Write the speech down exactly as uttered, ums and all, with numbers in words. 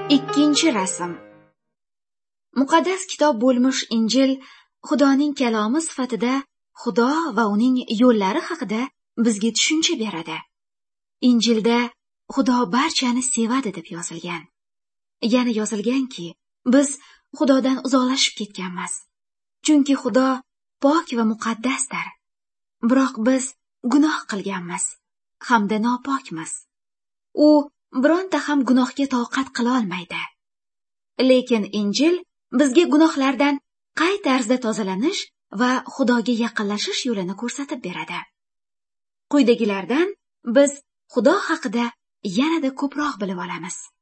Ikkinchi rasm. Muqaddas kitob bo'lmish Injil Xudoning kalomi sifatida Xudo va uning yo'llari haqida bizga tushuncha beradi. Injilda Xudo barchani sevadi deb yozilgan. Yana yozilganki, biz Xudodan uzoqlashib ketganmiz. Chunki Xudo pok va muqaddasdir. Biroq biz gunoh qilganmiz hamda nopokmiz. U bironta ham gunohga toqat qila olmaydi. Lekin Injil bizga gunohlardan qay tarzda tozalanish va Xudoga yaqinlashish yo'lini ko'rsatib beradi. Quyidagilardan biz Xudo haqida yanada ko'proq bilib olamiz.